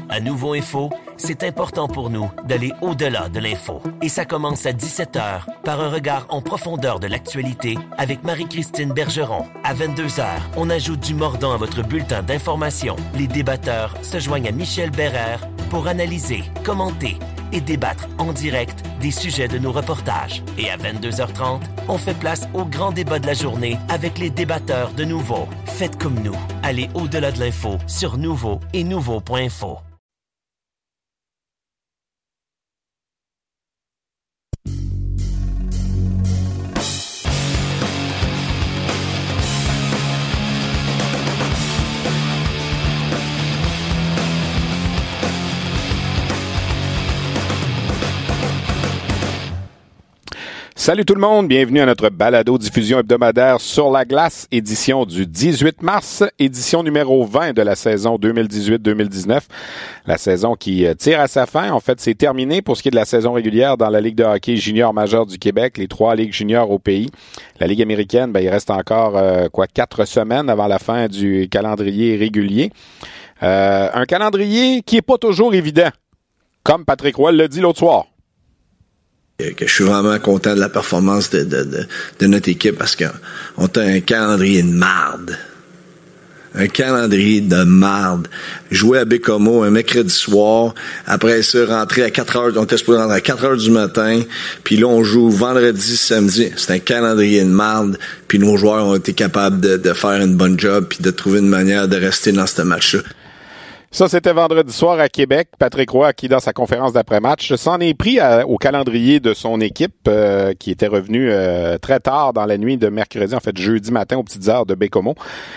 À Nouveau Info, c'est important pour nous d'aller au-delà de l'info. Et ça commence à 17h par un regard en profondeur de l'actualité avec Marie-Christine Bergeron. À 22h, on ajoute du mordant à votre bulletin d'information. Les débatteurs se joignent à Michel Bérère pour analyser, commenter et débattre en direct des sujets de nos reportages. Et à 22h30, on fait place au grand débat de la journée avec les débatteurs de Nouveau. Faites comme nous. Allez au-delà de l'info sur Nouveau et Nouveau.info. Salut tout le monde, bienvenue à notre balado-diffusion hebdomadaire sur la glace, édition du 18 mars, édition numéro 20 de la saison 2018-2019. La saison qui tire à sa fin. En fait, c'est terminé pour ce qui est de la saison régulière dans la Ligue de hockey junior majeure du Québec, les 3 ligues juniors au pays. La Ligue américaine, il reste encore 4 semaines avant la fin du calendrier régulier. Un calendrier qui est pas toujours évident, comme Patrick Roy l'a dit l'autre soir. Que je suis vraiment content de la performance de notre équipe parce qu'on a un calendrier de marde. Un calendrier de marde. Jouer à Bécomo un mercredi soir, après ça, rentrer à 4 heures, on était supposé rentrer à 4 heures du matin, puis là, on joue vendredi, samedi. C'est un calendrier de marde, puis nos joueurs ont été capables de faire une bonne job, puis de trouver une manière de rester dans ce match-là. Ça, c'était vendredi soir à Québec. Patrick Roy, qui, dans sa conférence d'après-match, s'en est pris au calendrier de son équipe, qui était revenu très tard dans la nuit de mercredi, en fait jeudi matin aux petites heures de Bécomo.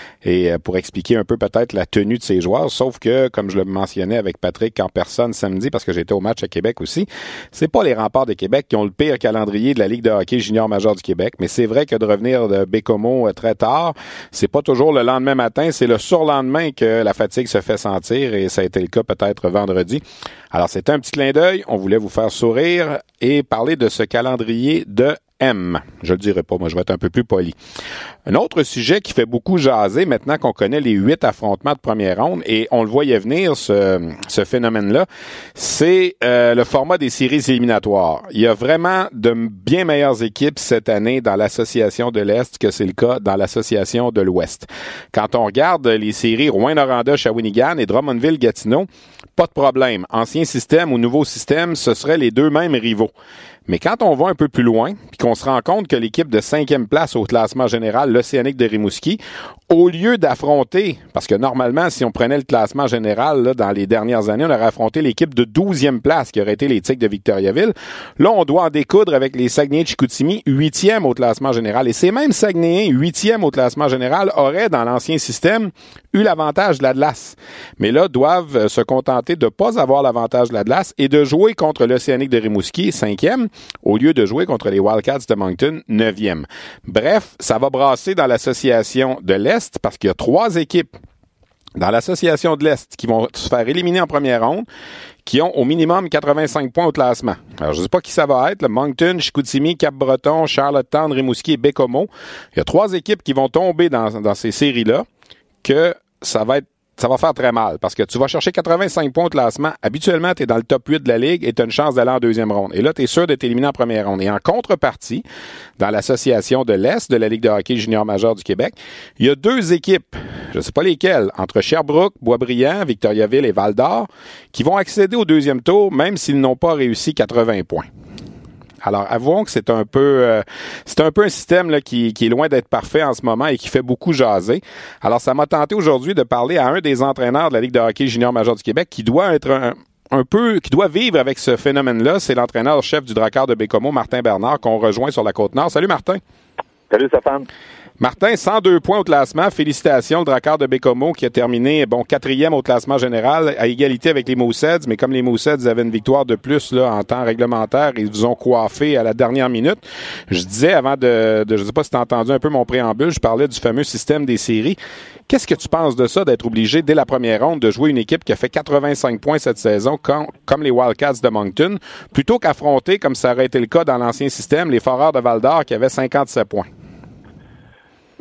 Et pour expliquer un peu peut-être la tenue de ses joueurs, sauf que, comme je le mentionnais avec Patrick en personne samedi, parce que j'étais au match à Québec aussi, c'est pas les Remparts de Québec qui ont le pire calendrier de la Ligue de hockey junior majeur du Québec, mais c'est vrai que de revenir de Bécomo très tard, c'est pas toujours le lendemain matin, c'est le surlendemain que la fatigue se fait sentir, et ça a été le cas peut-être vendredi. Alors, c'était un petit clin d'œil, on voulait vous faire sourire et parler de ce calendrier de M. Je le dirai pas, moi je vais être un peu plus poli. Un autre sujet qui fait beaucoup jaser maintenant qu'on connaît les 8 affrontements de première ronde, et on le voyait venir ce phénomène-là, c'est le format des séries éliminatoires. Il y a vraiment de bien meilleures équipes cette année dans l'association de l'Est que c'est le cas dans l'association de l'Ouest. Quand on regarde les séries Rouyn-Noranda, Shawinigan et Drummondville-Gatineau, pas de problème. Ancien système ou nouveau système, ce seraient les deux mêmes rivaux. Mais quand on va un peu plus loin, puis qu'on se rend compte que l'équipe de 5e place au classement général, l'Océanique de Rimouski, au lieu d'affronter, parce que normalement, si on prenait le classement général là, dans les dernières années, on aurait affronté l'équipe de 12e place, qui aurait été les Tigres de Victoriaville. Là, on doit en découdre avec les Saguenay de Chicoutimi, 8e au classement général. Et ces mêmes Saguenayens, 8e au classement général, auraient, dans l'ancien système, eu l'avantage de l'Atlas. Mais là, doivent se contenter de ne pas avoir l'avantage de l'Atlas et de jouer contre l'Océanique de Rimouski, 5e, au lieu de jouer contre les Wildcats de Moncton, 9e. Bref, ça va brasser dans l'association de l'Est parce qu'il y a 3 équipes dans l'association de l'Est qui vont se faire éliminer en première ronde, qui ont au minimum 85 points au classement. Alors, je ne sais pas qui ça va être, le Moncton, Chicoutimi, Cap-Breton, Charlottetown, Rimouski et Bécomo. Il y a 3 équipes qui vont tomber dans ces séries-là, que ça va faire très mal, parce que tu vas chercher 85 points au classement. Habituellement, tu es dans le top 8 de la Ligue et tu as une chance d'aller en deuxième ronde. Et là, tu es sûr d'être éliminé en première ronde. Et en contrepartie, dans l'association de l'Est de la Ligue de hockey junior majeur du Québec, il y a 2 équipes, je ne sais pas lesquelles, entre Sherbrooke, Boisbriand, Victoriaville et Val-d'Or, qui vont accéder au deuxième tour, même s'ils n'ont pas réussi 80 points. Alors, avouons que c'est un peu un système là, qui est loin d'être parfait en ce moment et qui fait beaucoup jaser. Alors, ça m'a tenté aujourd'hui de parler à un des entraîneurs de la Ligue de hockey junior majeur du Québec qui doit être qui doit vivre avec ce phénomène-là. C'est l'entraîneur-chef du Drakkar de Bécomo, Martin Bernard, qu'on rejoint sur la Côte-Nord. Salut, Martin. Salut, Stéphane. Martin, 102 points au classement. Félicitations, le Drakkar de Bécomo qui a terminé 4e au classement général, à égalité avec les Mooseheads. Mais comme les Mooseheads avaient une victoire de plus là en temps réglementaire, ils vous ont coiffé à la dernière minute. Je disais avant je ne sais pas si tu as entendu un peu mon préambule, je parlais du fameux système des séries. Qu'est-ce que tu penses de ça, d'être obligé, dès la première ronde, de jouer une équipe qui a fait 85 points cette saison, comme les Wildcats de Moncton, plutôt qu'affronter, comme ça aurait été le cas dans l'ancien système, les Foreurs de Val-d'Or qui avaient 57 points?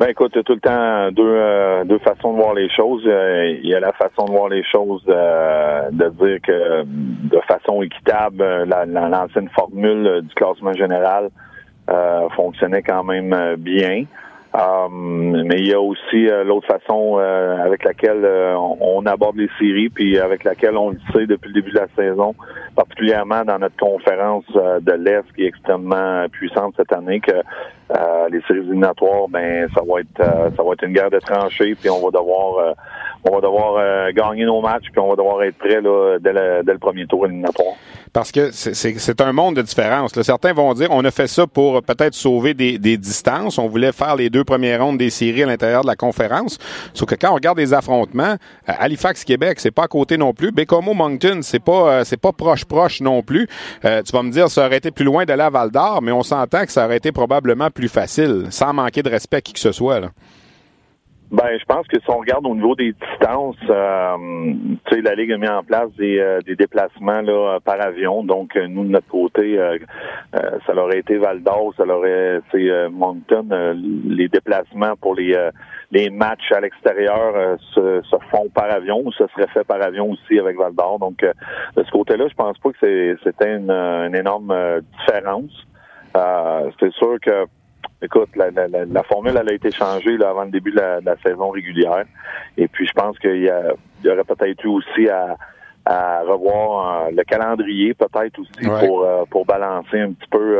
Ben écoute, il y a tout le temps deux façons de voir les choses. Il y a la façon de voir les choses de dire que de façon équitable, l'ancienne formule du classement général fonctionnait quand même bien. Mais il y a aussi l'autre façon avec laquelle on aborde les séries, puis avec laquelle on le sait depuis le début de la saison, particulièrement dans notre conférence de l'Est qui est extrêmement puissante cette année, que les séries éliminatoires, ben ça va être une guerre de tranchées, puis on va devoir gagner nos matchs, puis on va devoir être prêt là, dès le premier tour éliminatoire. Parce que c'est un monde de différence. Là. Certains vont dire on a fait ça pour peut-être sauver des distances. On voulait faire les 2 premières rondes des séries à l'intérieur de la conférence. Sauf que quand on regarde les affrontements, Halifax-Québec, c'est pas à côté non plus. Bécomo-Moncton, c'est pas proche non plus. Tu vas me dire ça aurait été plus loin d'aller à Val-d'Or, mais on s'entend que ça aurait été probablement plus facile, sans manquer de respect à qui que ce soit, là. Ben, je pense que si on regarde au niveau des distances, tu sais, la Ligue a mis en place des déplacements là par avion. Donc, nous, de notre côté, ça aurait été Val-d'Or, ça aurait été Moncton. Les déplacements pour les matchs à l'extérieur se font par avion, ou ce serait fait par avion aussi avec Val-d'Or. Donc, de ce côté-là, je pense pas que c'était une énorme différence. C'est sûr que écoute, la formule elle a été changée là, avant le début de la saison régulière. Et puis je pense qu'il y aurait peut-être eu aussi à revoir le calendrier, peut-être aussi, ouais, pour balancer un petit peu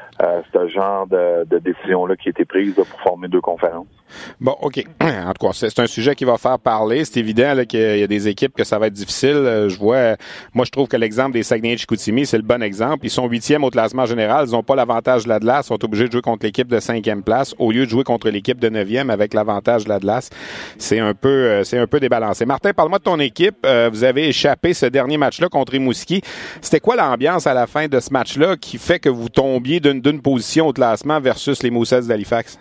ce genre de décision-là qui a été prise là, pour former 2 conférences. Bon, OK. En tout cas, c'est un sujet qui va faire parler. C'est évident là, qu'il y a des équipes que ça va être difficile. Moi, je trouve que l'exemple des Saguenay-Chicoutimi, c'est le bon exemple. Ils sont 8e au classement général. Ils n'ont pas l'avantage de l'Atlas. Ils sont obligés de jouer contre l'équipe de 5e place au lieu de jouer contre l'équipe de 9e avec l'avantage de l'Atlas. C'est un peu débalancé. Martin, parle-moi de ton équipe. Vous avez échappé ce dernier match-là contre Rimouski. C'était quoi l'ambiance à la fin de ce match-là qui fait que vous tombiez d'une position au classement versus les Moussets d'Halifax?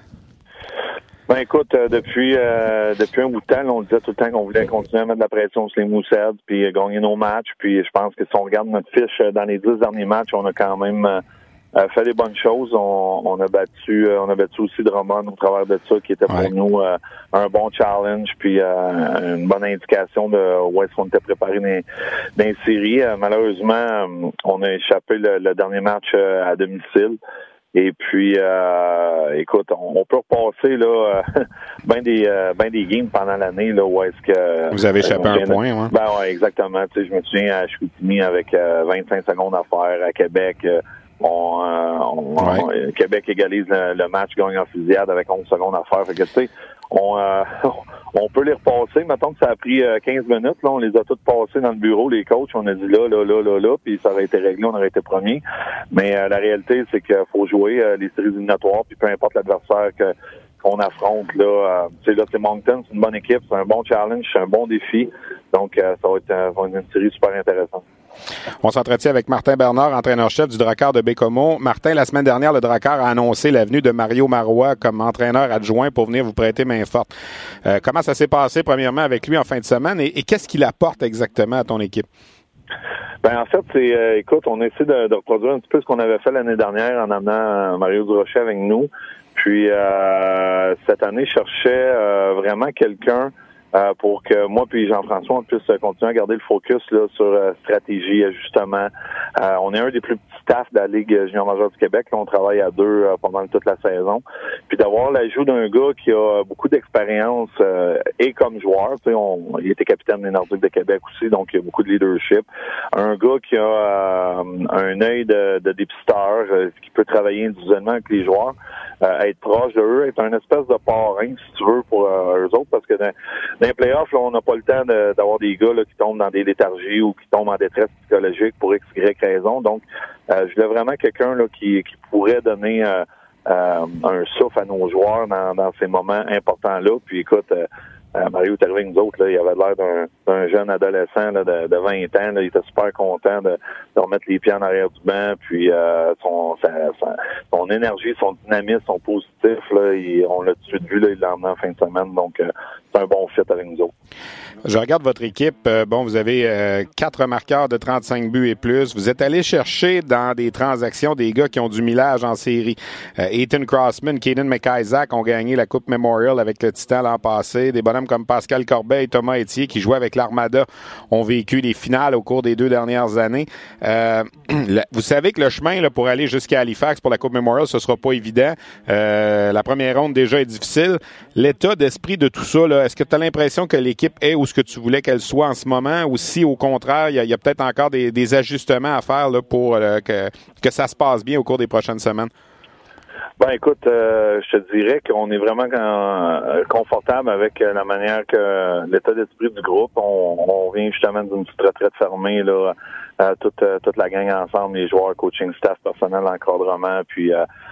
Ben écoute, depuis un bout de temps, là, on disait tout le temps qu'on voulait continuer à mettre de la pression sur les Moussets, puis gagner nos matchs. Puis je pense que si on regarde notre fiche dans les 10 derniers matchs, on a quand même fait des bonnes choses. On a battu aussi Drummond au travers de ça, qui était pour nous un bon challenge, puis une bonne indication de où est-ce qu'on était préparé dans les séries. Malheureusement, on a échappé le dernier match à domicile. Et puis, écoute, on peut repasser là ben des games pendant l'année là où est-ce que vous avez échappé un point, hein? Ben ouais, exactement. Tu sais, je me souviens à Chicoutimi avec 25 secondes à faire. À Québec, Québec égalise le match, gagne en fusillade avec 11 secondes à faire. Fait que tu sais, on peut les repasser. Mettons que ça a pris 15 minutes. Là, on les a toutes passées dans le bureau, les coachs. On a dit là, puis ça aurait été réglé, on aurait été premier. Mais la réalité, c'est qu'il faut jouer les séries éliminatoires, puis peu importe l'adversaire qu'on affronte. Là, c'est Moncton, c'est une bonne équipe, c'est un bon challenge, c'est un bon défi. Donc, ça va être une série super intéressante. On s'entretient avec Martin Bernard, entraîneur-chef du Drakkar de Bécomo. Martin, la semaine dernière, le Drakkar a annoncé l'avenue de Mario Marois comme entraîneur adjoint pour venir vous prêter main forte. Comment ça s'est passé, premièrement, avec lui en fin de semaine et qu'est-ce qu'il apporte exactement à ton équipe? Ben en fait, écoute, on essaie de reproduire un petit peu ce qu'on avait fait l'année dernière en amenant Mario Durocher avec nous. Puis cette année, je cherchais vraiment quelqu'un pour que moi puis Jean-François on puisse continuer à garder le focus là sur stratégie, ajustement. On est un des plus petits staffs de la Ligue junior majeure du Québec. Là, on travaille à 2 pendant toute la saison. Puis d'avoir l'ajout d'un gars qui a beaucoup d'expérience et comme joueur, tu sais, il était capitaine des Nordiques de Québec aussi, donc il y a beaucoup de leadership. Un gars qui a un œil de dépisteur, qui peut travailler individuellement avec les joueurs. Être proche de eux, être un espèce de parrain, si tu veux, pour eux autres, parce que dans les playoffs, là, on n'a pas le temps d'avoir des gars là, qui tombent dans des léthargies ou qui tombent en détresse psychologique pour X, Y raison. Donc, je voulais vraiment quelqu'un là qui pourrait donner un souffle à nos joueurs dans ces moments importants-là. Puis écoute, Mario est arrivé avec nous autres, là, il avait l'air d'un jeune adolescent là, de 20 ans. Là, il était super content de remettre les pieds en arrière du banc. Puis son énergie, son dynamisme, son positif, là, on l'a tout de suite vu, là, il l'a emmené en fin de semaine. Donc, c'est un bon fit avec nous autres. Je regarde votre équipe. Vous avez 4 marqueurs de 35 buts et plus. Vous êtes allé chercher dans des transactions des gars qui ont du millage en série. Ethan Crossman, Caden McIsaac ont gagné la Coupe Memorial avec le Titan l'an passé. Des bonhommes comme Pascal Corbeil et Thomas Etier qui jouaient avec l'Armada ont vécu les finales au cours des 2 dernières années. Vous savez que le chemin là, pour aller jusqu'à Halifax pour la Coupe Memorial, ce sera pas évident. La première ronde déjà est difficile. L'état d'esprit de tout ça, là, est-ce que tu as l'impression que l'équipe est où ce que tu voulais qu'elle soit en ce moment, ou si au contraire, il y a peut-être encore des ajustements à faire là, pour que ça se passe bien au cours des prochaines semaines? Ben écoute, je te dirais qu'on est vraiment confortable avec la manière que l'état d'esprit du groupe. On vient justement d'une petite retraite fermée là, toute la gang ensemble, les joueurs, coaching staff, personnel, encadrement, puis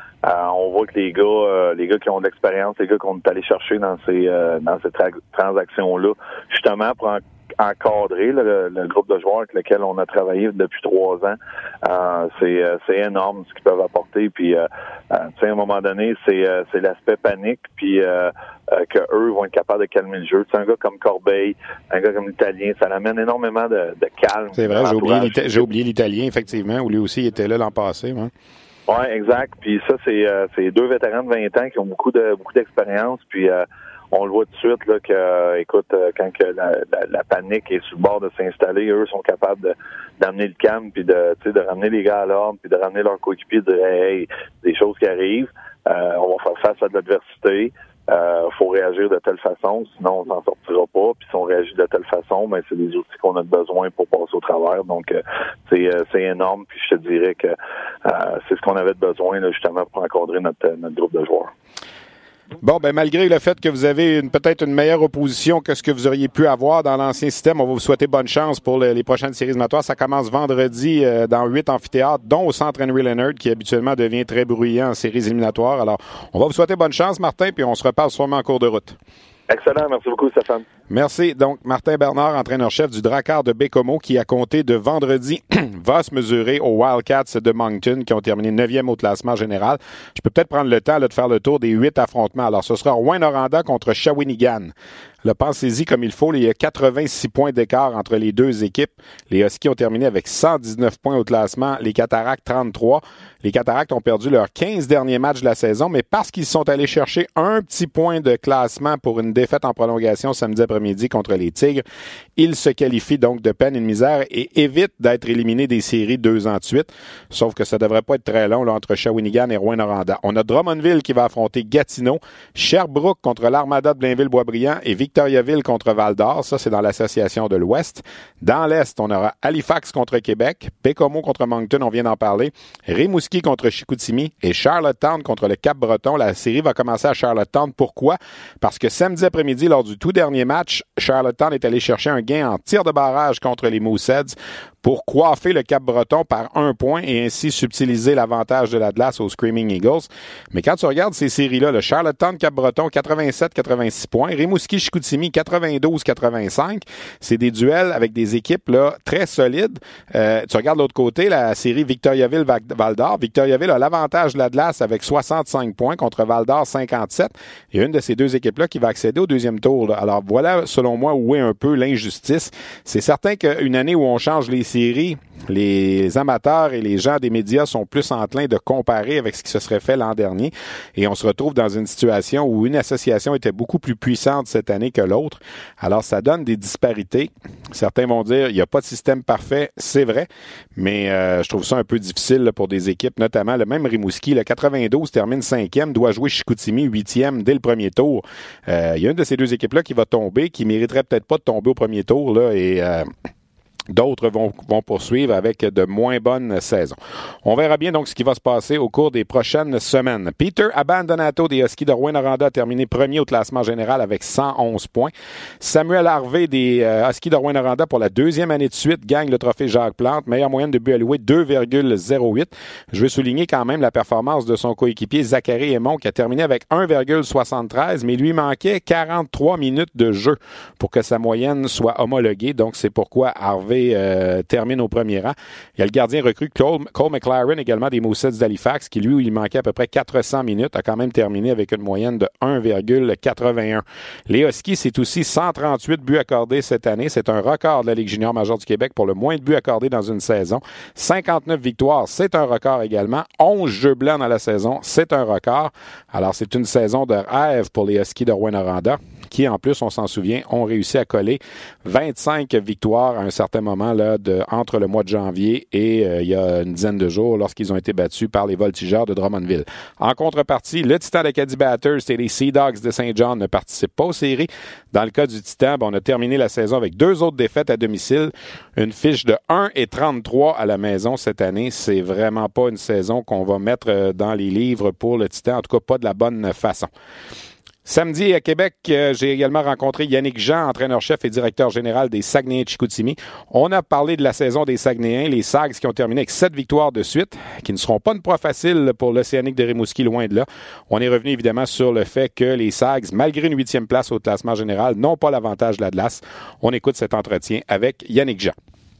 on voit que les gars qui ont de l'expérience, les gars qu'on est allé chercher dans ces transactions-là, justement pour encadrer le groupe de joueurs avec lequel on a travaillé depuis 3 ans, c'est énorme ce qu'ils peuvent apporter. Puis, à un moment donné, c'est l'aspect panique, puis que eux vont être capables de calmer le jeu. C'est un gars comme Corbeil, un gars comme l'Italien, ça l'amène énormément de calme. C'est vrai, j'ai oublié l'Italien, effectivement, où lui aussi il était là l'an passé. Ouais. Oui, exact. Puis ça, c'est 2 vétérans de 20 ans qui ont beaucoup d'expérience. Puis on le voit tout de suite là que, écoute, quand que la panique est sur le bord de s'installer, eux sont capables d'amener le calme, puis de ramener les gars à l'ordre, puis de ramener leurs coéquipiers, de dire hey, des choses qui arrivent, on va faire face à de l'adversité. Faut réagir de telle façon, sinon on s'en sortira pas. Puis si on réagit de telle façon, ben c'est des outils qu'on a besoin pour passer au travers. Donc c'est énorme. Puis je te dirais que c'est ce qu'on avait besoin là, justement pour encadrer notre groupe de joueurs. Bon, ben malgré le fait que vous avez peut-être une meilleure opposition que ce que vous auriez pu avoir dans l'ancien système, on va vous souhaiter bonne chance pour les prochaines séries éliminatoires. Ça commence vendredi dans 8 amphithéâtres, dont au centre Henry Leonard, qui habituellement devient très bruyant en séries éliminatoires. Alors, on va vous souhaiter bonne chance, Martin, puis on se reparle sûrement en cours de route. Excellent, merci beaucoup, Stéphane. Merci. Donc, Martin Bernard, entraîneur-chef du Drakkar de Baie-Comeau, qui a compté de vendredi va se mesurer aux Wildcats de Moncton, qui ont terminé 9e au classement général. Je peux peut-être prendre le temps là, de faire le tour des 8 affrontements. Alors, ce sera Rouyn-Noranda contre Shawinigan. Là, pensez-y comme il faut. Là, il y a 86 points d'écart entre les deux équipes. Les Huskies ont terminé avec 119 points au classement. Les Cataractes, 33. Les Cataractes ont perdu leurs 15 derniers matchs de la saison, mais parce qu'ils sont allés chercher un petit point de classement pour une défaite en prolongation samedi après-midi contre les Tigres, ils se qualifient donc de peine et de misère et évitent d'être éliminés des séries 2 ans de suite. Sauf que ça devrait pas être très long là, entre Shawinigan et Rouyn-Noranda. On a Drummondville qui va affronter Gatineau, Sherbrooke contre l'Armada de Blainville-Boisbriand et Victoriaville contre Val-d'Or. Ça, c'est dans l'association de l'Ouest. Dans l'Est, on aura Halifax contre Québec, Baie-Comeau contre Moncton, on vient d'en parler, Rimouski contre Chicoutimi et Charlottetown contre le Cap-Breton. La série va commencer à Charlottetown. Pourquoi? Parce que samedi après-midi, lors du tout dernier match, Charlottetown est allé chercher un gain en tir de barrage contre les Mooseheads pour coiffer le Cap-Breton par 1 point et ainsi subtiliser l'avantage de la glace aux Screaming Eagles. Mais quand tu regardes ces séries-là, le Charlottetown, Cap-Breton, 87-86 points, Rimouski, Chicoutimi, 92-85, c'est des duels avec des équipes là très solides. Tu regardes l'autre côté, la série Victoriaville-Val-d'Or. Victoriaville a l'avantage de la glace avec 65 points contre Val-d'Or, 57. Il y a une de ces deux équipes-là qui va accéder au deuxième tour. Là. Alors voilà, selon moi, où est un peu l'injustice. C'est certain qu'une année où on change les séries, les amateurs et les gens des médias sont plus enclins de comparer avec ce qui se serait fait l'an dernier. Et on se retrouve dans une situation où une association était beaucoup plus puissante cette année que l'autre. Alors, ça donne des disparités. Certains vont dire, il n'y a pas de système parfait. C'est vrai. Mais je trouve ça un peu difficile là, pour des équipes, notamment le même Rimouski. Le 92 termine 5e, doit jouer Chicoutimi 8e dès le premier tour. Il y a une de ces deux équipes-là qui va tomber, qui mériterait peut-être pas de tomber au premier tour. Là, et D'autres vont poursuivre avec de moins bonnes saisons. On verra bien donc ce qui va se passer au cours des prochaines semaines. Peter Abbandonato des Huskies de Rouyn-Noranda a terminé premier au classement général avec 111 points. Samuel Harvey des Huskies de Rouyn-Noranda pour la deuxième année de suite gagne le trophée Jacques Plante. Meilleure moyenne de buts alloués, 2,08. Je veux souligner quand même la performance de son coéquipier Zachary Aymon qui a terminé avec 1,73, mais lui manquait 43 minutes de jeu pour que sa moyenne soit homologuée. Donc c'est pourquoi Harvey termine au premier rang. Il y a le gardien recru Cole McLaren également des Mooseheads d'Halifax qui, lui, il manquait à peu près 400 minutes, a quand même terminé avec une moyenne de 1,81. Les Huskies, c'est aussi 138 buts accordés cette année. C'est un record de la Ligue junior majeure du Québec pour le moins de buts accordés dans une saison. 59 victoires, c'est un record également. 11 jeux blancs dans la saison, c'est un record. Alors, c'est une saison de rêve pour les Huskies de Rouyn-Noranda qui, en plus, on s'en souvient, ont réussi à coller 25 victoires à un certain moment là, entre le mois de janvier et il y a une dizaine de jours lorsqu'ils ont été battus par les Voltigeurs de Drummondville. En contrepartie, le Titan d'Acadie Batters et les Sea Dogs de Saint John ne participent pas aux séries. Dans le cas du Titan, on a terminé la saison avec 2 autres défaites à domicile, une fiche de 1-33 à la maison cette année. C'est vraiment pas une saison qu'on va mettre dans les livres pour le Titan, en tout cas pas de la bonne façon. Samedi à Québec, j'ai également rencontré Yannick Jean, entraîneur-chef et directeur général des Saguenayens de Chicoutimi. On a parlé de la saison des Saguenayens, les Sags qui ont terminé avec 7 victoires de suite, qui ne seront pas une proie facile pour l'Océanique de Rimouski, loin de là. On est revenu évidemment sur le fait que les Sags, malgré une 8e place au classement général, n'ont pas l'avantage de la glace. On écoute cet entretien avec Yannick Jean.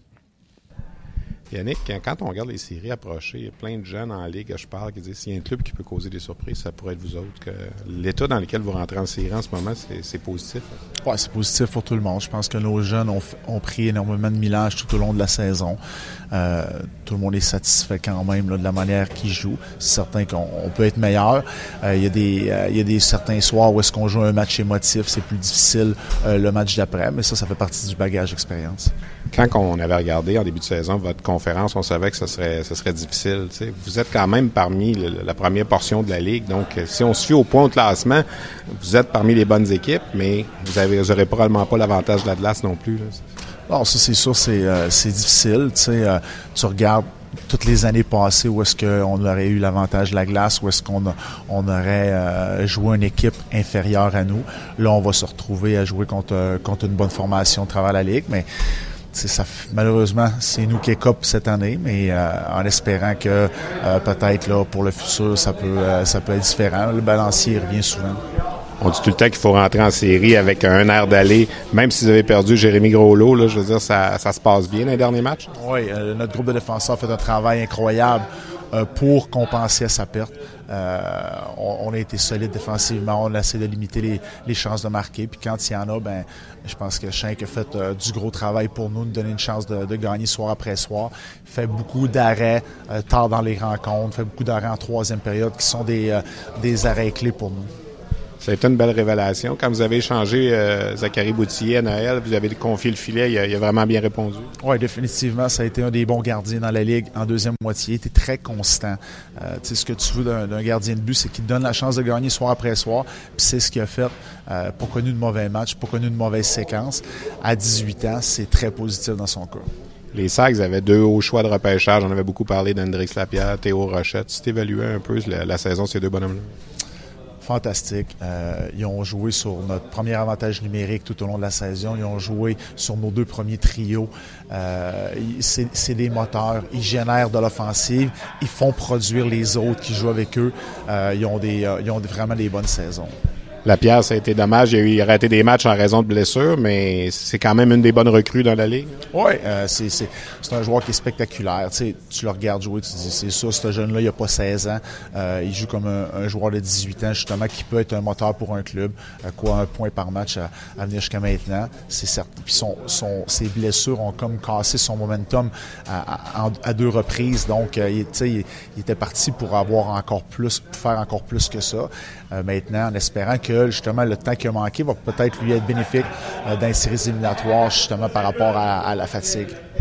Yannick, quand on regarde les séries approcher, il y a plein de jeunes en ligue, je parle, qui disent s'il y a un club qui peut causer des surprises, ça pourrait être vous autres. Que l'état dans lequel vous rentrez en série en ce moment, c'est positif. Oui, c'est positif pour tout le monde. Je pense que nos jeunes ont pris énormément de millage tout au long de la saison. Tout le monde est satisfait quand même là, de la manière qu'ils jouent. C'est certain qu'on peut être meilleur. Il y a des certains soirs où est-ce qu'on joue un match émotif, c'est plus difficile le match d'après, mais ça fait partie du bagage d'expérience. Quand on avait regardé en début de saison votre conférence, on savait que ce serait difficile. T'sais. Vous êtes quand même parmi la première portion de la Ligue. Donc, si on se fie au point de classement, vous êtes parmi les bonnes équipes, mais vous n'aurez probablement pas l'avantage de la glace non plus. Là. Bon, ça, c'est sûr, c'est difficile. Tu regardes toutes les années passées où est-ce qu'on aurait eu l'avantage de la glace, où est-ce qu'on aurait joué une équipe inférieure à nous. Là, on va se retrouver à jouer contre une bonne formation de travers la Ligue, mais malheureusement, c'est nous qui écope cette année, mais en espérant que peut-être là pour le futur, ça peut être différent. Le balancier revient souvent. On dit tout le temps qu'il faut rentrer en série avec un air d'aller, même si vous avez perdu Jérémy Groslot, là, je veux dire, ça se passe bien dans les derniers matchs? Oui, notre groupe de défenseurs fait un travail incroyable pour compenser à sa perte. On a été solide défensivement, on a essayé de limiter les chances de marquer, puis quand il y en a, je pense que Schenck a fait du gros travail pour nous donner une chance de gagner soir après soir. Il fait beaucoup d'arrêts tard dans les rencontres, fait beaucoup d'arrêts en troisième période qui sont des arrêts clés pour nous. Ça a été une belle révélation. Quand vous avez échangé Zachary Boutillier à Noël, vous avez confié le filet, il a vraiment bien répondu. Oui, définitivement. Ça a été un des bons gardiens dans la Ligue en deuxième moitié. Il était très constant. Ce que tu veux d'un gardien de but, c'est qu'il te donne la chance de gagner soir après soir. Puis c'est ce qu'il a fait. Pas connu de mauvais match, pas connu de mauvaise séquence. À 18 ans, c'est très positif dans son cas. Les Sags avaient 2 hauts choix de repêchage. On avait beaucoup parlé d'Hendrix Lapierre, Théo Rochette. Tu t'évaluais un peu la saison de ces deux bonhommes-là? Fantastique. Ils ont joué sur notre premier avantage numérique tout au long de la saison. Ils ont joué sur nos 2 premiers trios. C'est des moteurs. Ils génèrent de l'offensive. Ils font produire les autres qui jouent avec eux. Ils ont vraiment des bonnes saisons. Lapierre, ça a été dommage. Il a raté des matchs en raison de blessures, mais c'est quand même une des bonnes recrues dans la Ligue. Oui, c'est un joueur qui est spectaculaire. Tu le regardes jouer, tu te dis, c'est ça, ce jeune-là, il n'a pas 16 ans. Il joue comme un joueur de 18 ans, justement, qui peut être un moteur pour un club. 1 point par match à venir jusqu'à maintenant. C'est certain. Puis ses blessures ont comme cassé son momentum à 2 reprises. Donc, il était parti pour avoir faire encore plus que ça. Maintenant, en espérant que, justement, le temps qui a manqué va peut-être lui être bénéfique dans les séries éliminatoires, justement, par rapport à la fatigue.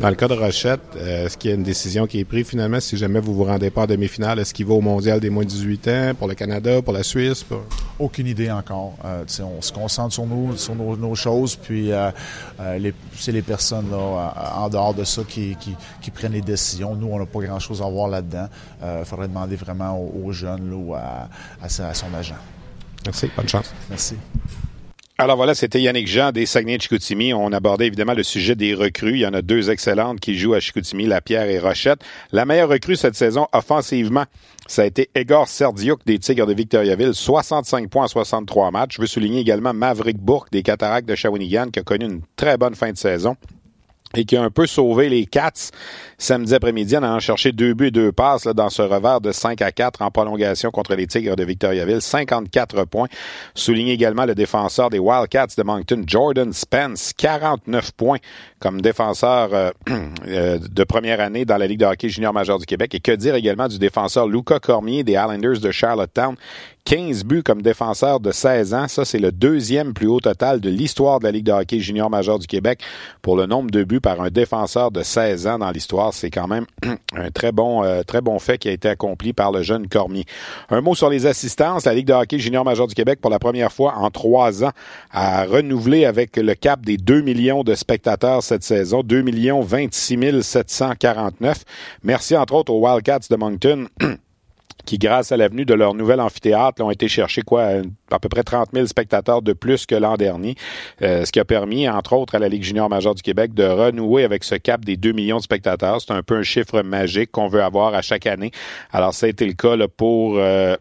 Dans le cas de Rochette, est-ce qu'il y a une décision qui est prise finalement si jamais vous vous rendez pas en demi-finale? Est-ce qu'il va au mondial des moins de 18 ans, pour le Canada, pour la Suisse? Aucune idée encore. On se concentre sur nos choses, puis c'est les personnes là, en dehors de ça qui prennent les décisions. Nous, on n'a pas grand-chose à voir là-dedans. Il faudrait demander vraiment aux jeunes là, ou à son agent. Merci, bonne chance. Merci. Alors voilà, c'était Yannick Jean des Saguenay-de-Chicoutimi. On abordait évidemment le sujet des recrues. Il y en a 2 excellentes qui jouent à Chicoutimi, Lapierre et Rochette. La meilleure recrue cette saison offensivement, ça a été Egor Serdiuk des Tigres de Victoriaville, 65 points en 63 matchs. Je veux souligner également Maverick Bourque des Cataractes de Shawinigan qui a connu une très bonne fin de saison et qui a un peu sauvé les Cats samedi après-midi en allant chercher 2 buts et 2 passes là, dans ce revers de 5-4 en prolongation contre les Tigres de Victoriaville. 54 points. Souligner également le défenseur des Wildcats de Moncton, Jordan Spence, 49 points comme défenseur de première année dans la Ligue de hockey junior majeur du Québec. Et que dire également du défenseur Luca Cormier des Islanders de Charlottetown, 15 buts comme défenseur de 16 ans. Ça, c'est le 2e plus haut total de l'histoire de la Ligue de hockey junior majeur du Québec pour le nombre de buts par un défenseur de 16 ans dans l'histoire. C'est quand même un très bon fait qui a été accompli par le jeune Cormier. Un mot sur les assistances. La Ligue de hockey junior majeur du Québec, pour la première fois en 3 ans, a renouvelé avec le cap des 2 millions de spectateurs cette saison. 2 26 749. Merci entre autres aux Wildcats de Moncton qui, grâce à l'avenue de leur nouvel amphithéâtre, ont été chercher à peu près 30 000 spectateurs de plus que l'an dernier, ce qui a permis, entre autres, à la Ligue junior majeure du Québec de renouer avec ce cap des 2 millions de spectateurs. C'est un peu un chiffre magique qu'on veut avoir à chaque année. Alors, ça a été le cas là, pour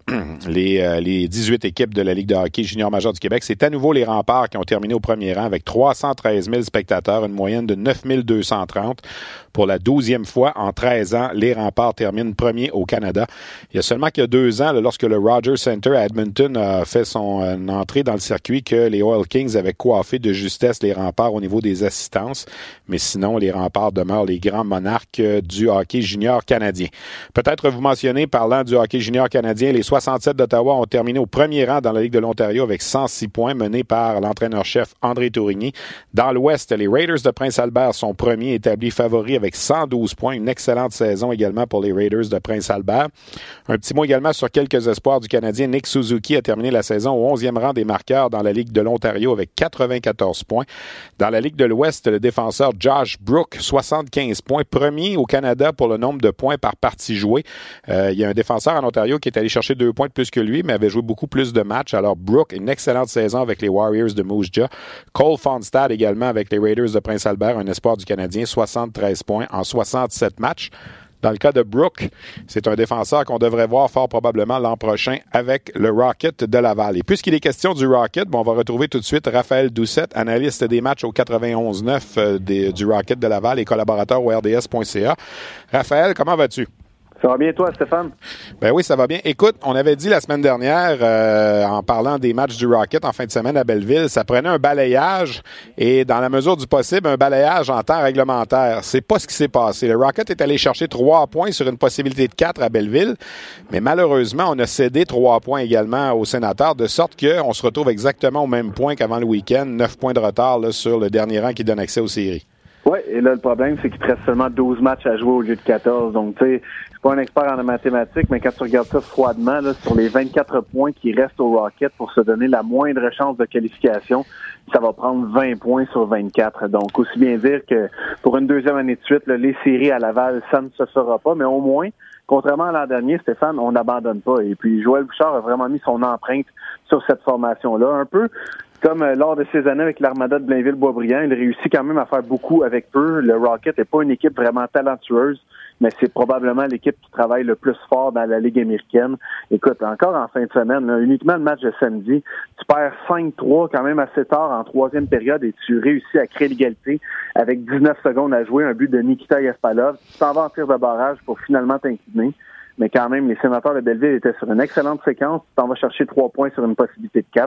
les 18 équipes de la Ligue de hockey junior majeure du Québec. C'est à nouveau les Remparts qui ont terminé au premier rang avec 313 000 spectateurs, une moyenne de 9 230. Pour la 12e fois en 13 ans, les Remparts terminent premier au Canada. Il y a seulement qu'il y a 2 ans, là, lorsque le Rogers Center à Edmonton a fait son entrée dans le circuit, que les Oil Kings avaient coiffé de justesse les Remparts au niveau des assistances. Mais sinon, les Remparts demeurent les grands monarques du hockey junior canadien. Peut-être vous mentionnez, parlant du hockey junior canadien, les 67 d'Ottawa ont terminé au premier rang dans la Ligue de l'Ontario avec 106 points menés par l'entraîneur-chef André Tourigny. Dans l'Ouest, les Raiders de Prince-Albert sont premiers, établis favoris avec 112 points. Une excellente saison également pour les Raiders de Prince-Albert. Un petit mot également sur quelques espoirs du Canadien. Nick Suzuki a terminé la saison au 11e rang des marqueurs dans la Ligue de l'Ontario avec 94 points. Dans la Ligue de l'Ouest, le défenseur Josh Brook, 75 points. Premier au Canada pour le nombre de points par partie jouée. Il y a un défenseur en Ontario qui est allé chercher 2 points de plus que lui, mais avait joué beaucoup plus de matchs. Alors Brook, une excellente saison avec les Warriors de Moose Jaw. Cole Fonstad également avec les Raiders de Prince-Albert, un espoir du Canadien, 73 points en 67 matchs. Dans le cas de Brook, c'est un défenseur qu'on devrait voir fort probablement l'an prochain avec le Rocket de Laval. Et puisqu'il est question du Rocket, on va retrouver tout de suite Raphaël Doucette, analyste des matchs au 91.9 du Rocket de Laval et collaborateur au RDS.ca. Raphaël, comment vas-tu? Ça va bien, toi, Stéphane? Ben oui, ça va bien. Écoute, on avait dit la semaine dernière, en parlant des matchs du Rocket en fin de semaine à Belleville, ça prenait un balayage et, dans la mesure du possible, un balayage en temps réglementaire. C'est pas ce qui s'est passé. Le Rocket est allé chercher 3 points sur une possibilité de 4 à Belleville, mais malheureusement, on a cédé 3 points également aux Sénateurs, de sorte qu'on se retrouve exactement au même point qu'avant le week-end, 9 points de retard là, sur le dernier rang qui donne accès aux séries. Oui, et là, le problème, c'est qu'il te reste seulement 12 matchs à jouer au lieu de 14. Donc, tu sais, je suis pas un expert en mathématiques, mais quand tu regardes ça froidement, là, sur les 24 points qui restent au Rocket pour se donner la moindre chance de qualification, ça va prendre 20 points sur 24. Donc, aussi bien dire que pour une 2e année de suite, là, les séries à Laval, ça ne se fera pas, mais au moins, contrairement à l'an dernier, Stéphane, on n'abandonne pas. Et puis, Joël Bouchard a vraiment mis son empreinte sur cette formation-là. Un peu comme lors de ses années avec l'Armada de Blainville-Boisbriand, il réussit quand même à faire beaucoup avec peu. Le Rocket n'est pas une équipe vraiment talentueuse, mais c'est probablement l'équipe qui travaille le plus fort dans la Ligue américaine. Écoute, encore en fin de semaine, là, uniquement le match de samedi, tu perds 5-3 quand même assez tard en 3e période et tu réussis à créer l'égalité avec 19 secondes à jouer, un but de Nikita Yaspalov. Tu t'en vas en tir de barrage pour finalement t'incliner. Mais quand même, les Sénateurs de Belleville étaient sur une excellente séquence. Tu t'en vas chercher 3 points sur une possibilité de 4.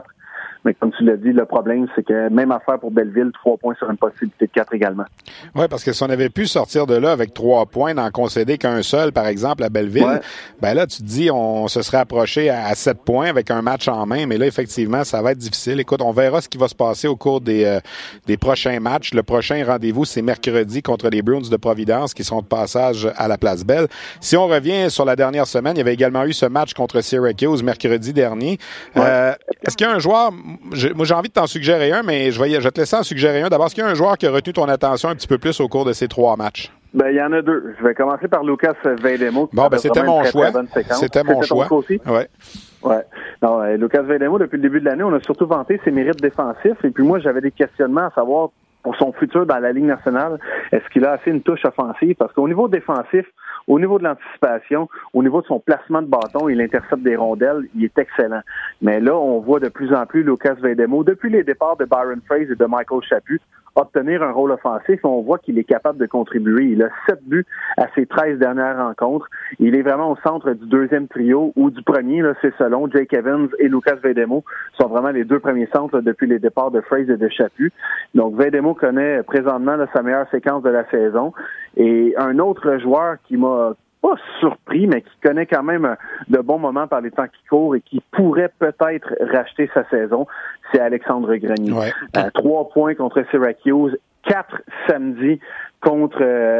Mais comme tu l'as dit, le problème, c'est que même affaire pour Belleville, 3 points sur une possibilité de 4 également. Oui, parce que si on avait pu sortir de là avec 3 points, n'en concéder qu'un seul, par exemple, à Belleville, ben là, tu te dis, on se serait approché à 7 points avec un match en main, mais là, effectivement, ça va être difficile. Écoute, on verra ce qui va se passer au cours des prochains matchs. Le prochain rendez-vous, c'est mercredi contre les Bruins de Providence qui sont de passage à la Place Belle. Si on revient sur la dernière semaine, il y avait également eu ce match contre Syracuse mercredi dernier. Est-ce qu'il y a un joueur, moi j'ai envie de t'en suggérer un, mais je vais te laisser en suggérer un. D'abord, est-ce qu'il y a un joueur qui a retenu ton attention un petit peu plus au cours de ces 3 matchs? Ben, il y en a 2. Je vais commencer par Lucas Veidemo. Bon, ben, c'était mon choix. C'était mon choix. Ouais. Non, Lucas Veidemo, depuis le début de l'année, on a surtout vanté ses mérites défensifs. Et puis moi, j'avais des questionnements à savoir pour son futur dans la Ligue nationale. Est-ce qu'il a assez une touche offensive? Parce qu'au niveau défensif, au niveau de l'anticipation, au niveau de son placement de bâton, il intercepte des rondelles, il est excellent. Mais là, on voit de plus en plus Lucas Veidemo, depuis les départs de Byron Froese et de Michael Chaput, obtenir un rôle offensif. On voit qu'il est capable de contribuer. Il a 7 buts à ses 13 dernières rencontres. Il est vraiment au centre du deuxième trio ou du premier, là, c'est selon. Jake Evans et Lucas Veidemo sont vraiment les 2 premiers centres là, depuis les départs de Froese et de Chaput. Donc, Veidemo connaît présentement là, sa meilleure séquence de la saison. Et un autre joueur qui m'a pas surpris, mais qui connaît quand même de bons moments par les temps qui courent et qui pourrait peut-être racheter sa saison, c'est Alexandre Grenier. 3 points contre Syracuse, 4 samedi contre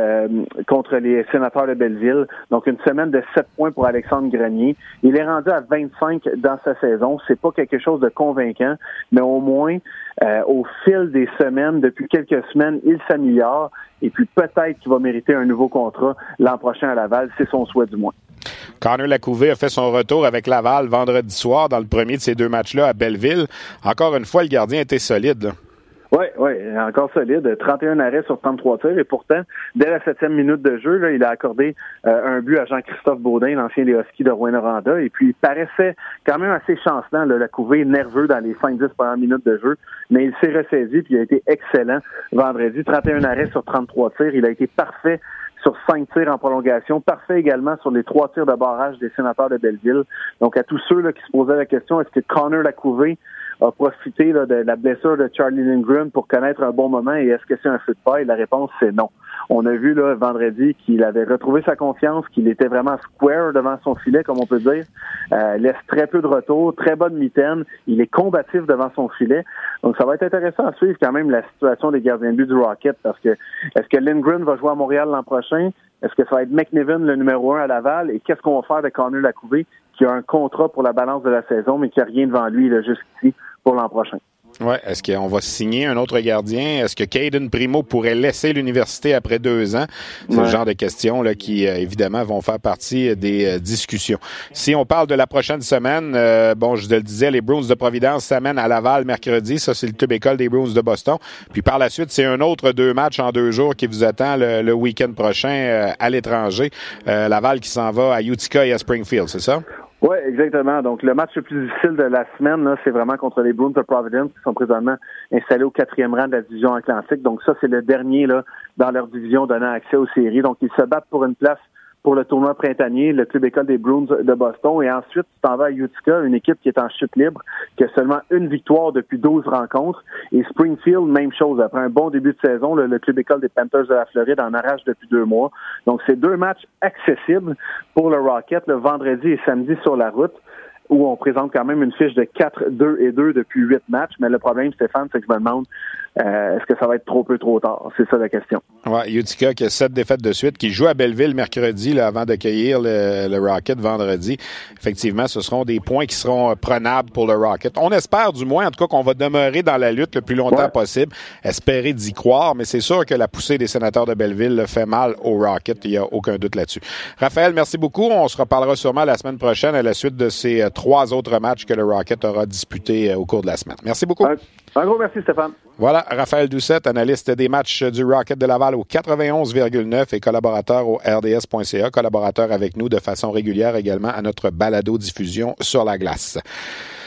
les Sénateurs de Belleville. Donc, une semaine de 7 points pour Alexandre Grenier. Il est rendu à 25 dans sa saison. C'est pas quelque chose de convaincant, mais au moins, au fil des semaines, depuis quelques semaines, il s'améliore. Et puis, peut-être qu'il va mériter un nouveau contrat l'an prochain à Laval. C'est son souhait, du moins. Connor Lacouvé a fait son retour avec Laval vendredi soir dans le premier de ces 2 matchs-là à Belleville. Encore une fois, le gardien était solide, là. Oui, encore solide. 31 arrêts sur 33 tirs. Et pourtant, dès la 7e minute de jeu, là, il a accordé un but à Jean-Christophe Baudin, l'ancien des Huskies de Rouyn-Noranda. Et puis, il paraissait quand même assez chancelant, la Couvé, nerveux dans les 5-10 premières minutes de jeu. Mais il s'est ressaisi, puis il a été excellent vendredi. 31 arrêts sur 33 tirs. Il a été parfait sur 5 tirs en prolongation. Parfait également sur les 3 tirs de barrage des Sénateurs de Belleville. Donc, à tous ceux là, qui se posaient la question, est-ce que Connor Lacouvé a profité là, de la blessure de Charlie Lindgren pour connaître un bon moment et est-ce que c'est un feu de paille? La réponse, c'est non. On a vu là vendredi qu'il avait retrouvé sa confiance, qu'il était vraiment square devant son filet, comme on peut dire. Laisse très peu de retour, très bonne mitaine. Il est combatif devant son filet. Donc, ça va être intéressant à suivre quand même la situation des gardiens de but du Rocket parce que est-ce que Lindgren va jouer à Montréal l'an prochain? Est-ce que ça va être McNiven, le numéro 1 à Laval? Et qu'est-ce qu'on va faire de Connor Lacouvé, qui a un contrat pour la balance de la saison, mais qui n'a rien devant lui là, jusqu'ici pour l'an prochain? Ouais. Est-ce qu'on va signer un autre gardien? Est-ce que Caden Primo pourrait laisser l'université après 2 ans? C'est le genre de questions là, qui, évidemment, vont faire partie des discussions. Si on parle de la prochaine semaine, je te le disais, les Bruins de Providence s'amènent à Laval mercredi. Ça, c'est le club école des Bruins de Boston. Puis par la suite, c'est un autre 2 matchs en 2 jours qui vous attend le week-end prochain à l'étranger. Laval qui s'en va à Utica et à Springfield, c'est ça? Oui, exactement. Donc, le match le plus difficile de la semaine, là, c'est vraiment contre les Bruins de Providence qui sont présentement installés au 4e rang de la division Atlantique. Donc, ça, c'est le dernier là dans leur division donnant accès aux séries. Donc, ils se battent pour une place pour le tournoi printanier, le club école des Bruins de Boston. Et ensuite, tu t'en vas à Utica, une équipe qui est en chute libre, qui a seulement 1 victoire depuis 12 rencontres. Et Springfield, même chose. Après un bon début de saison, le club école des Panthers de la Floride en arrache depuis 2 mois. Donc, c'est 2 matchs accessibles pour le Rocket, le vendredi et samedi sur la route, où on présente quand même une fiche de 4-2-2 depuis 8 matchs. Mais le problème, Stéphane, c'est que je me demande est-ce que ça va être trop peu trop tard? C'est ça la question. Ouais, Utica qui a 7 défaites de suite, qui joue à Belleville mercredi là, avant d'accueillir le Rocket vendredi. Effectivement, ce seront des points qui seront prenables pour le Rocket. On espère du moins, en tout cas, qu'on va demeurer dans la lutte le plus longtemps possible. Espérer d'y croire, mais c'est sûr que la poussée des Sénateurs de Belleville fait mal au Rocket. Il n'y a aucun doute là-dessus. Raphaël, merci beaucoup. On se reparlera sûrement la semaine prochaine à la suite de ces 3 autres matchs que le Rocket aura disputés au cours de la semaine. Merci beaucoup. Un gros merci, Stéphane. Voilà, Raphaël Doucette, analyste des matchs du Rocket de Laval au 91,9 et collaborateur au RDS.ca, collaborateur avec nous de façon régulière également à notre balado-diffusion sur la glace.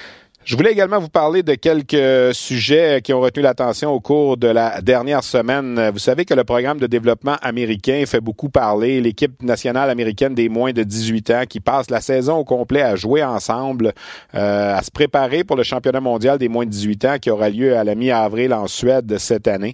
Je voulais également vous parler de quelques sujets qui ont retenu l'attention au cours de la dernière semaine. Vous savez que le programme de développement américain fait beaucoup parler. L'équipe nationale américaine des moins de 18 ans qui passe la saison au complet à jouer ensemble, à se préparer pour le championnat mondial des moins de 18 ans qui aura lieu à la mi-avril en Suède cette année.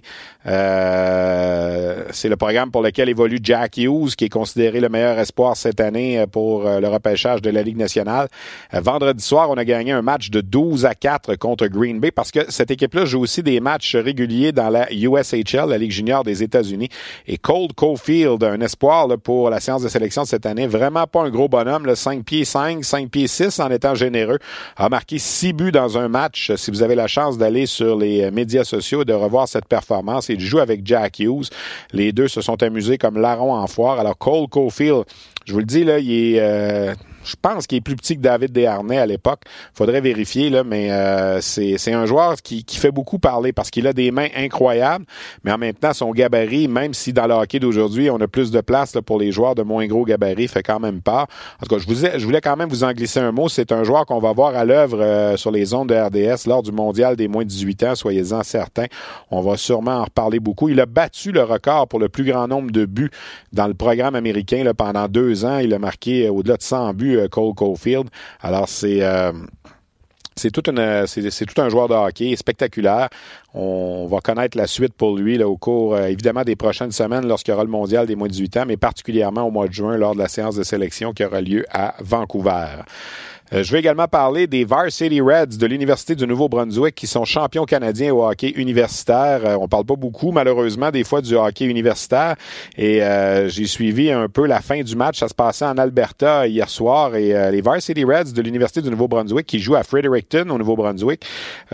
C'est le programme pour lequel évolue Jack Hughes, qui est considéré le meilleur espoir cette année pour le repêchage de la Ligue nationale. Vendredi soir, on a gagné un match de 12-4 contre Green Bay parce que cette équipe-là joue aussi des matchs réguliers dans la USHL, la Ligue junior des États-Unis. Et Cole Caulfield, un espoir là, pour la séance de sélection de cette année, vraiment pas un gros bonhomme, là, 5 pieds 5, 5 pieds 6 en étant généreux, a marqué 6 buts dans un match. Si vous avez la chance d'aller sur les médias sociaux et de revoir cette performance, il joue avec Jack Hughes. Les deux se sont amusés comme larrons en foire. Alors Cole Caulfield, je vous le dis, là, il est... je pense qu'il est plus petit que David Desharnais à l'époque. Faudrait vérifier, là, mais c'est un joueur qui fait beaucoup parler parce qu'il a des mains incroyables, mais en même temps, son gabarit, même si dans le hockey d'aujourd'hui, on a plus de place là, pour les joueurs de moins gros gabarit, fait quand même peur. En tout cas, je voulais quand même vous en glisser un mot. C'est un joueur qu'on va voir à l'œuvre sur les ondes de RDS lors du mondial des moins de 18 ans, soyez-en certains. On va sûrement en reparler beaucoup. Il a battu le record pour le plus grand nombre de buts dans le programme américain là, pendant 2 ans. Il a marqué au-delà de 100 buts Cole Caulfield. Alors, c'est tout un joueur de hockey spectaculaire. On va connaître la suite pour lui là, au cours, évidemment, des prochaines semaines lorsqu'il y aura le mondial des moins de 18 ans, mais particulièrement au mois de juin lors de la séance de sélection qui aura lieu à Vancouver. Je vais également parler des Varsity Reds de l'Université du Nouveau-Brunswick qui sont champions canadiens au hockey universitaire. On parle pas beaucoup, malheureusement, des fois du hockey universitaire. Et j'ai suivi un peu la fin du match. Ça se passait en Alberta hier soir. Et les Varsity Reds de l'Université du Nouveau-Brunswick qui jouent à Fredericton au Nouveau-Brunswick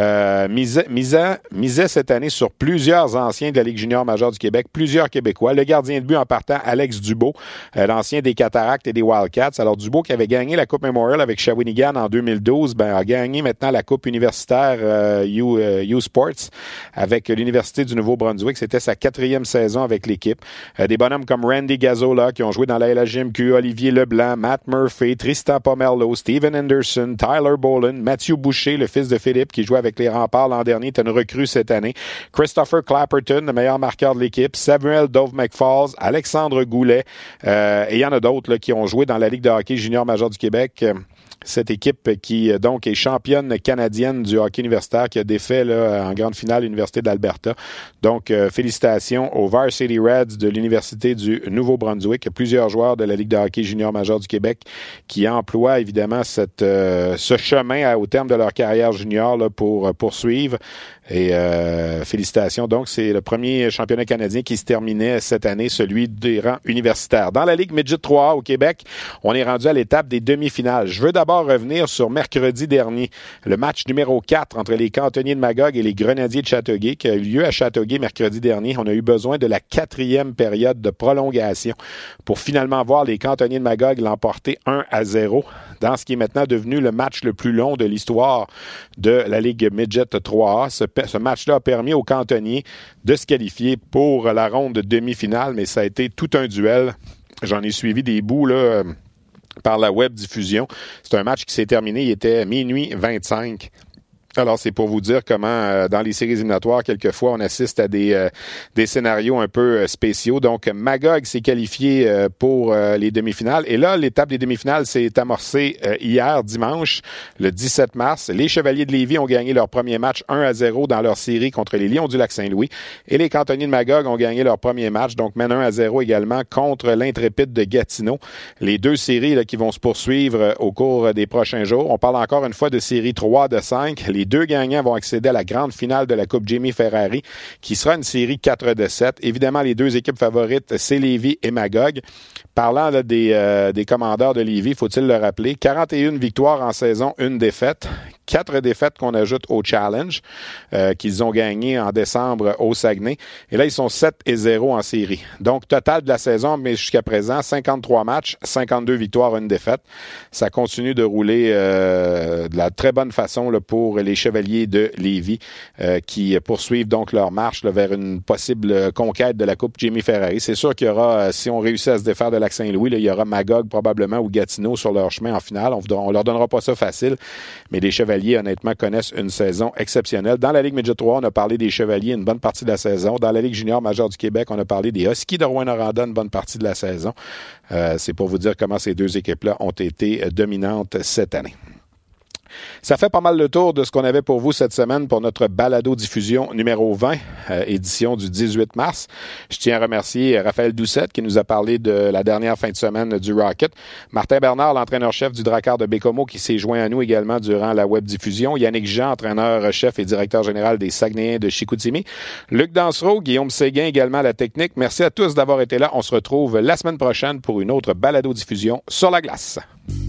misaient cette année sur plusieurs anciens de la Ligue junior majeure du Québec, plusieurs Québécois. Le gardien de but en partant, Alex Dubois, l'ancien des Cataractes et des Wildcats. Alors Dubois qui avait gagné la Coupe Memorial avec Shawinigan en 2012, a gagné maintenant la Coupe universitaire U Sports avec l'Université du Nouveau-Brunswick. C'était sa 4e saison avec l'équipe. Des bonhommes comme Randy Gazzola qui ont joué dans la LHJMQ, Olivier Leblanc, Matt Murphy, Tristan Pomerleau, Steven Anderson, Tyler Boland, Mathieu Boucher, le fils de Philippe qui jouait avec les Remparts l'an dernier, est une recrue cette année. Christopher Clapperton, le meilleur marqueur de l'équipe. Samuel Dove McFalls, Alexandre Goulet. Et il y en a d'autres là, qui ont joué dans la Ligue de hockey junior majeur du Québec. Cette équipe qui donc est championne canadienne du hockey universitaire qui a défait là, en grande finale l'Université d'Alberta. Donc, félicitations aux Varsity Reds de l'Université du Nouveau-Brunswick. Plusieurs joueurs de la Ligue de hockey junior majeur du Québec qui emploient évidemment ce chemin au terme de leur carrière junior là, pour poursuivre. Et félicitations. Donc, c'est le premier championnat canadien qui se terminait cette année, celui des rangs universitaires. Dans la Ligue Midget 3A au Québec, on est rendu à l'étape des demi-finales. Je veux d'abord revenir sur mercredi dernier, le match numéro 4 entre les Cantonniers de Magog et les Grenadiers de Châteauguay qui a eu lieu à Châteauguay mercredi dernier. On a eu besoin de la 4e période de prolongation pour finalement voir les Cantonniers de Magog l'emporter 1-0 dans ce qui est maintenant devenu le match le plus long de l'histoire de la Ligue Midget 3A. Ce match-là a permis aux Cantonniers de se qualifier pour la ronde de demi-finale, mais ça a été tout un duel. J'en ai suivi des bouts là, par la web diffusion. C'est un match qui s'est terminé, il était minuit 25. Alors, c'est pour vous dire comment, dans les séries éliminatoires, quelquefois, on assiste à des scénarios un peu spéciaux. Donc, Magog s'est qualifié pour les demi-finales. Et là, l'étape des demi-finales s'est amorcée hier, dimanche, le 17 mars. Les Chevaliers de Lévis ont gagné leur premier match 1-0 dans leur série contre les Lions du Lac-Saint-Louis. Et les Cantonniers de Magog ont gagné leur premier match, donc mènent 1-0 également contre l'Intrépide de Gatineau. Les deux séries là, qui vont se poursuivre au cours des prochains jours. On parle encore une fois de série 3 de 5. Les deux gagnants vont accéder à la grande finale de la Coupe Jamie Ferrari, qui sera une série 4 de 7. Évidemment, les deux équipes favorites, c'est Lévis et Magog. Parlant là, des commandeurs de Lévis, faut-il le rappeler, 41 victoires en saison, 1 défaite. 4 défaites qu'on ajoute au Challenge, qu'ils ont gagné en décembre au Saguenay. Et là, ils sont 7-0 en série. Donc, total de la saison, mais jusqu'à présent, 53 matchs, 52 victoires, 1 défaite. Ça continue de rouler de la très bonne façon là, pour les Chevaliers de Lévis, qui poursuivent donc leur marche là, vers une possible conquête de la Coupe Jamie Ferrari. C'est sûr qu'il y aura, si on réussit à se défaire de Lac-Saint-Louis, là, il y aura Magog probablement ou Gatineau sur leur chemin en finale. On leur donnera pas ça facile, mais les Chevaliers Chevaliers, honnêtement, connaissent une saison exceptionnelle. Dans la Ligue Midget 3, on a parlé des Chevaliers une bonne partie de la saison. Dans la Ligue junior majeure du Québec, on a parlé des Huskies de Rouyn-Noranda une bonne partie de la saison. C'est pour vous dire comment ces deux équipes-là ont été dominantes cette année. Ça fait pas mal le tour de ce qu'on avait pour vous cette semaine pour notre balado-diffusion numéro 20, édition du 18 mars. Je tiens à remercier Raphaël Doucette qui nous a parlé de la dernière fin de semaine du Rocket. Martin Bernard, l'entraîneur-chef du Drakkar de Bécomo, qui s'est joint à nous également durant la web-diffusion. Yannick Jean, entraîneur-chef et directeur général des Saguenayens de Chicoutimi. Luc Dansereau, Guillaume Séguin également à la technique. Merci à tous d'avoir été là. On se retrouve la semaine prochaine pour une autre balado-diffusion sur la glace.